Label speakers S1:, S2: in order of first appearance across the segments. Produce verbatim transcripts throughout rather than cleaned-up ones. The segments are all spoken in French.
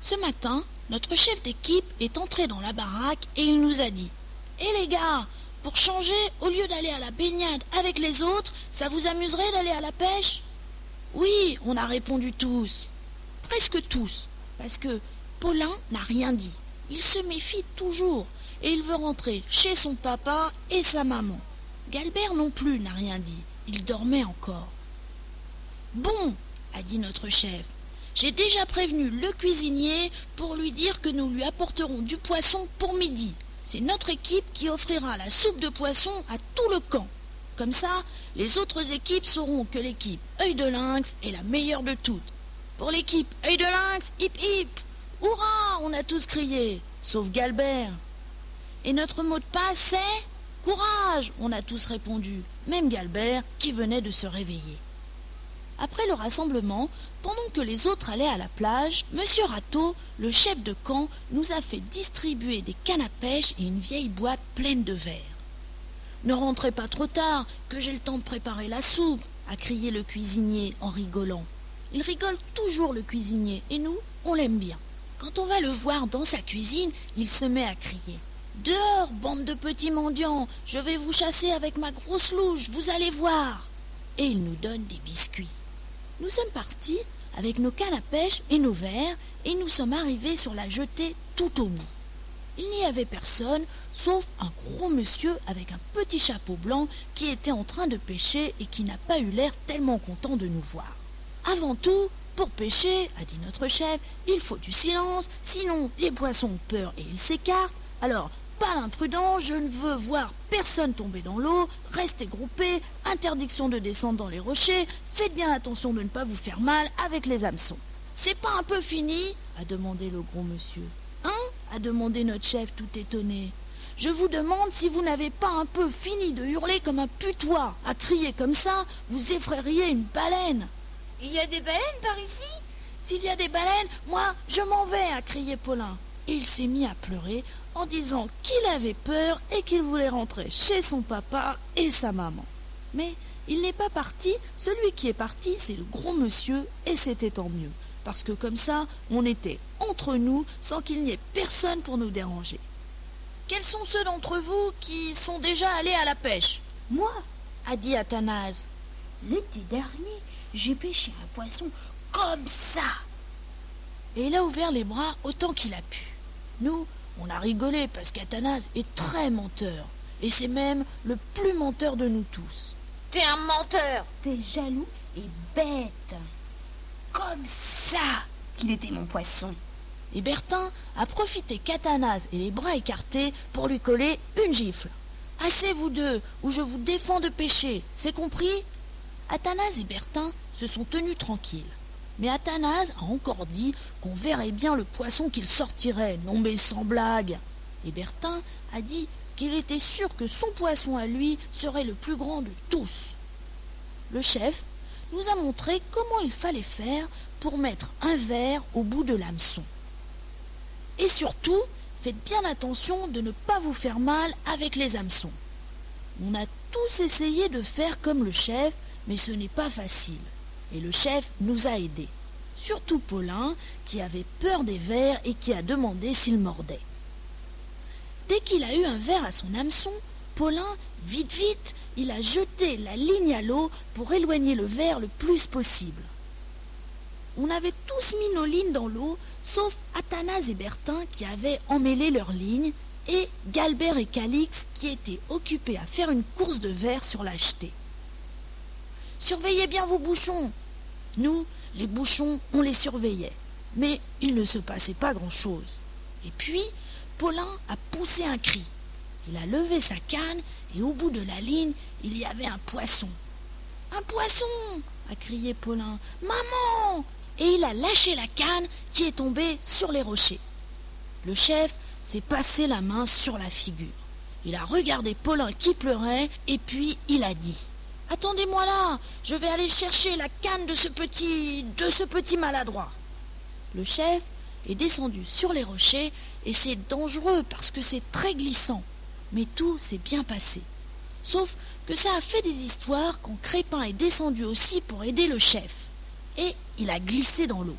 S1: Ce matin, notre chef d'équipe est entré dans la baraque et il nous a dit « Hé les gars, pour changer, au lieu d'aller à la baignade avec les autres, ça vous amuserait d'aller à la pêche ?» Oui, on a répondu tous. Presque tous, parce que Paulin n'a rien dit. Il se méfie toujours et il veut rentrer chez son papa et sa maman. Galbert non plus n'a rien dit. Il dormait encore. « Bon, a dit notre chef, j'ai déjà prévenu le cuisinier pour lui dire que nous lui apporterons du poisson pour midi. C'est notre équipe qui offrira la soupe de poisson à tout le camp. Comme ça, les autres équipes sauront que l'équipe Œil de Lynx est la meilleure de toutes. Pour l'équipe Œil de Lynx, hip hip! Hurrah! On a tous crié, sauf Galbert. Et notre mot de passe, c'est courage! On a tous répondu, même Galbert qui venait de se réveiller. Après le rassemblement, pendant que les autres allaient à la plage, Monsieur Rateau, le chef de camp, nous a fait distribuer des cannes à pêche et une vieille boîte pleine de verres. « Ne rentrez pas trop tard, que j'ai le temps de préparer la soupe !» a crié le cuisinier en rigolant. Il rigole toujours le cuisinier, et nous, on l'aime bien. Quand on va le voir dans sa cuisine, il se met à crier. « Dehors, bande de petits mendiants, je vais vous chasser avec ma grosse louche, vous allez voir !» Et il nous donne des biscuits. Nous sommes partis avec nos cannes à pêche et nos verres et nous sommes arrivés sur la jetée tout au bout. Il n'y avait personne, sauf un gros monsieur avec un petit chapeau blanc qui était en train de pêcher et qui n'a pas eu l'air tellement content de nous voir. Avant tout, pour pêcher, a dit notre chef, il faut du silence, sinon les poissons ont peur et ils s'écartent. Alors, pas d'imprudence, je ne veux voir personne tomber dans l'eau, restez groupés, interdiction de descendre dans les rochers, faites bien attention de ne pas vous faire mal avec les hameçons. C'est pas un peu fini ? A demandé le gros monsieur. Hein ? A demandé notre chef tout étonné. Je vous demande si vous n'avez pas un peu fini de hurler comme un putois. À crier comme ça, vous effraieriez une baleine.
S2: Il y a des baleines par ici ?
S1: S'il y a des baleines, moi, je m'en vais, a crié Paulin. Et il s'est mis à pleurer en disant qu'il avait peur et qu'il voulait rentrer chez son papa et sa maman. Mais il n'est pas parti, celui qui est parti, c'est le gros monsieur, et c'était tant mieux, parce que comme ça, on était entre nous sans qu'il n'y ait personne pour nous déranger. Quels sont ceux d'entre vous qui sont déjà allés à la pêche ?
S3: Moi,
S1: a dit Athanase.
S3: L'été dernier, j'ai pêché un poisson comme ça.
S1: Et il a ouvert les bras autant qu'il a pu. Nous, on a rigolé parce qu'Athanase est très menteur. Et c'est même le plus menteur de nous tous.
S2: T'es un menteur.
S3: T'es jaloux et bête. Comme ça qu'il était mon poisson.
S1: Et Bertin a profité qu'Athanase ait les bras écartés pour lui coller une gifle. Assez vous deux, ou je vous défends de pêcher, c'est compris ? Athanase et Bertin se sont tenus tranquilles. Mais Athanase a encore dit qu'on verrait bien le poisson qu'il sortirait, non mais sans blague. Et Bertin a dit qu'il était sûr que son poisson à lui serait le plus grand de tous. Le chef nous a montré comment il fallait faire pour mettre un verre au bout de l'hameçon. Et surtout, faites bien attention de ne pas vous faire mal avec les hameçons. On a tous essayé de faire comme le chef, mais ce n'est pas facile. Et le chef nous a aidés. Surtout Paulin, qui avait peur des vers et qui a demandé s'il mordait. Dès qu'il a eu un ver à son hameçon, Paulin, vite vite, il a jeté la ligne à l'eau pour éloigner le ver le plus possible. On avait tous mis nos lignes dans l'eau, sauf Athanase et Bertin qui avaient emmêlé leurs lignes, et Galbert et Calix qui étaient occupés à faire une course de vers sur la jetée. Surveillez bien vos bouchons. Nous, les bouchons, on les surveillait, mais il ne se passait pas grand-chose. Et puis, Paulin a poussé un cri. Il a levé sa canne et au bout de la ligne, il y avait un poisson. « Un poisson !» a crié Paulin. « Maman !» Et il a lâché la canne qui est tombée sur les rochers. Le chef s'est passé la main sur la figure. Il a regardé Paulin qui pleurait et puis il a dit « Attendez-moi là, je vais aller chercher la canne de ce petit, de ce petit maladroit. » Le chef est descendu sur les rochers et c'est dangereux parce que c'est très glissant. Mais tout s'est bien passé. Sauf que ça a fait des histoires quand Crépin est descendu aussi pour aider le chef. Et il a glissé dans l'eau.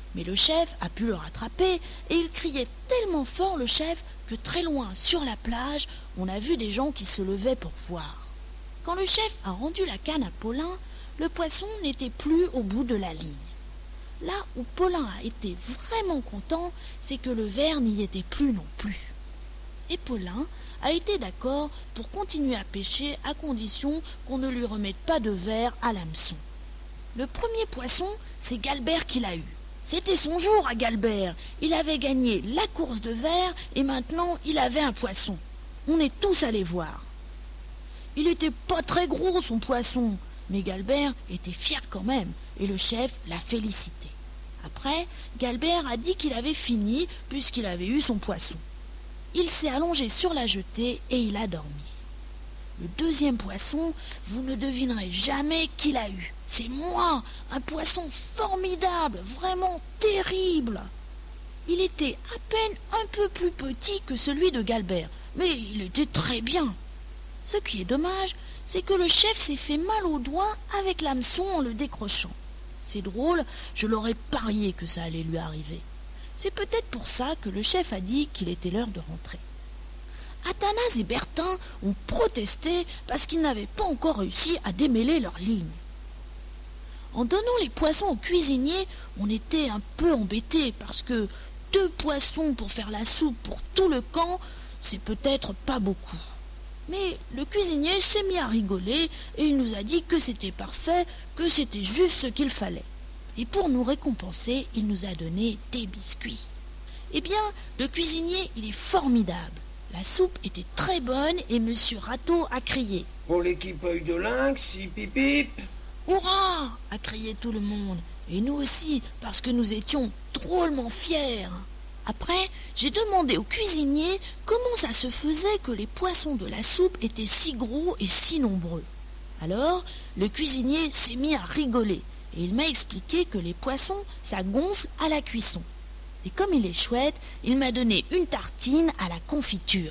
S1: Mais le chef a pu le rattraper et il criait tellement fort, le chef, que très loin, sur la plage, on a vu des gens qui se levaient pour voir. Quand le chef a rendu la canne à Paulin, le poisson n'était plus au bout de la ligne. Là où Paulin a été vraiment content, c'est que le ver n'y était plus non plus. Et Paulin a été d'accord pour continuer à pêcher à condition qu'on ne lui remette pas de ver à l'hameçon. Le premier poisson, c'est Galbert qui l'a eu. C'était son jour à Galbert. Il avait gagné la course de ver et maintenant il avait un poisson. On est tous allés voir. Il était pas très gros son poisson, mais Galbert était fier quand même et le chef l'a félicité. Après, Galbert a dit qu'il avait fini puisqu'il avait eu son poisson. Il s'est allongé sur la jetée et il a dormi. Le deuxième poisson, vous ne devinerez jamais qui l'a eu. C'est moi, un poisson formidable, vraiment terrible. Il était à peine un peu plus petit que celui de Galbert, mais il était très bien. Ce qui est dommage, c'est que le chef s'est fait mal au doigt avec l'hameçon en le décrochant. C'est drôle, je l'aurais parié que ça allait lui arriver. C'est peut-être pour ça que le chef a dit qu'il était l'heure de rentrer. Athanase et Bertin ont protesté parce qu'ils n'avaient pas encore réussi à démêler leur ligne. En donnant les poissons au cuisinier, on était un peu embêtés parce que deux poissons pour faire la soupe pour tout le camp, c'est peut-être pas beaucoup. Mais le cuisinier s'est mis à rigoler et il nous a dit que c'était parfait, que c'était juste ce qu'il fallait. Et pour nous récompenser, il nous a donné des biscuits. Eh bien, le cuisinier, il est formidable. La soupe était très bonne et Monsieur Rateau a crié.
S4: Pour l'équipe œil de lynx, hip hip hip.
S1: Hurrah! A crié tout le monde. Et nous aussi, parce que nous étions drôlement fiers. Après, j'ai demandé au cuisinier comment ça se faisait que les poissons de la soupe étaient si gros et si nombreux. Alors, le cuisinier s'est mis à rigoler et il m'a expliqué que les poissons, ça gonfle à la cuisson. Et comme il est chouette, il m'a donné une tartine à la confiture.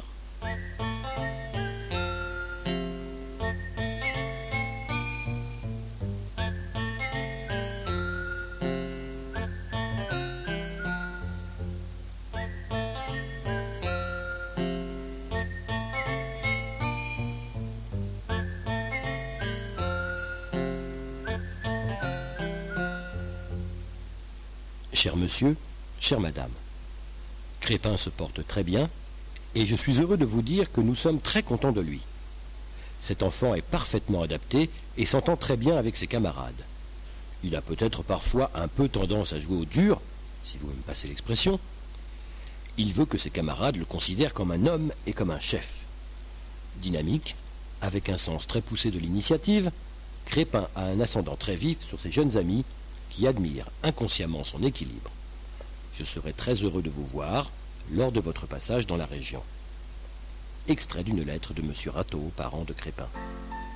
S5: Cher monsieur, chère madame, Crépin se porte très bien et je suis heureux de vous dire que nous sommes très contents de lui. Cet enfant est parfaitement adapté et s'entend très bien avec ses camarades. Il a peut-être parfois un peu tendance à jouer au dur, si vous me passez l'expression. Il veut que ses camarades le considèrent comme un homme et comme un chef. Dynamique, avec un sens très poussé de l'initiative, Crépin a un ascendant très vif sur ses jeunes amis qui admirent inconsciemment son équilibre. Je serai très heureux de vous voir lors de votre passage dans la région. Extrait d'une lettre de Monsieur Rateau, parent de Crépin.